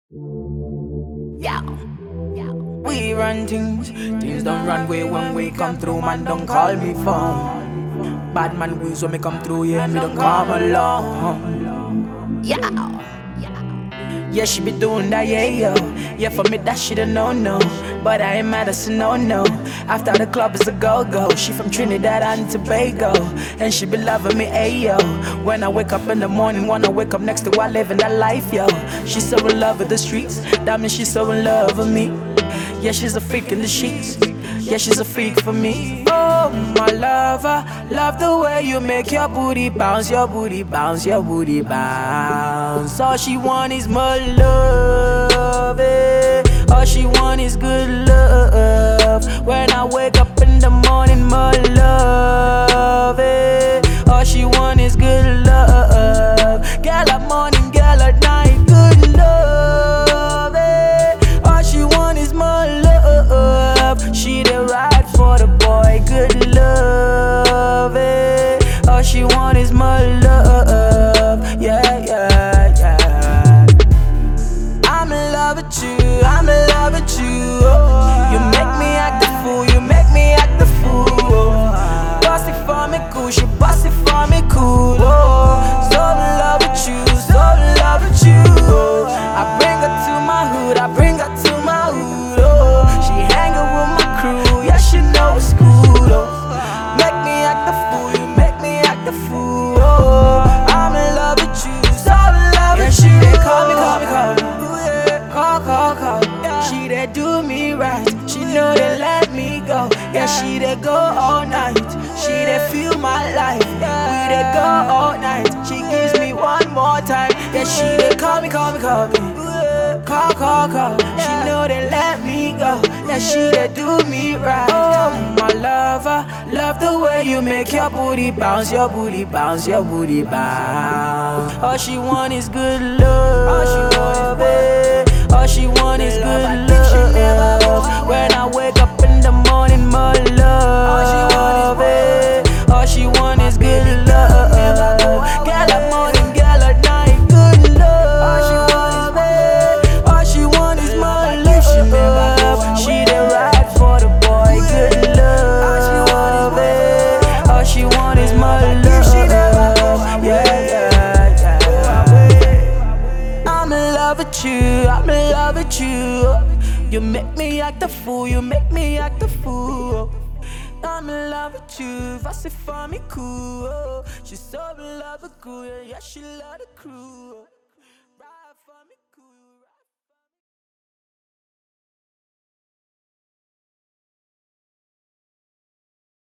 Yeah, we run things don't run way when we come through, man, don't call me phone. Bad man wheels when me come through, yeah, me don't come along. Yeah, she be doing that, yeah, for me that shit a no-no. But I ain't mad at no. After the club is a go-go. She from Trinidad and Tobago, and she be loving me, ayo. When I wake up in the morning, wanna wake up next to her, living that life, yo. She's so in love with the streets, that means she's so in love with me. Yeah, she's a freak in the sheets, yeah, she's a freak for me. Oh, my lover, love the way you make your booty bounce, your booty bounce, your booty bounce. All she want is my love, eh. All she want is good love. When I wake up in the morning, my love, eh. All she want is good love. Girl at morning, girl at night, good love, eh. All she want is my love. She the ride for the boy, good love, eh. All she want is my love, yeah. I'm in love with you, I'm in love with you. You make me act the fool, you make me act the fool. Boss it for me cool, she boss it for me cool. So in love with you, so in love with you. I bring her to my hood, I bring her to my hood. She hanging with my crew, yeah, she know it's cool. Make me act the fool, you make me act the fool. I'm in love with you, so in love with you. She call me. Call. She they do me right, she know they let me go. Yeah, she they go all night, she they feel my life. We they go all night, she gives me one more time. Yeah, she they call me. Call. She know they let me go. Yeah, she they do me right. Oh, my lover, love the way you make your booty bounce, your booty bounce, your booty bounce. All she want is good love. All she want is all she want is good love. When I wake up in the morning, my love, eh. All she want is good love. Girl at morning, girl at night, good love, eh. All she want is my love. She the ride for the boy, good love, eh. All she want is my love, yeah. I'm in love with you, I'm in love with you. You make me act a fool, you make me act a fool. I'm in love with you, Vassy for me cool. She's so in love with crew, yeah, she love the crew.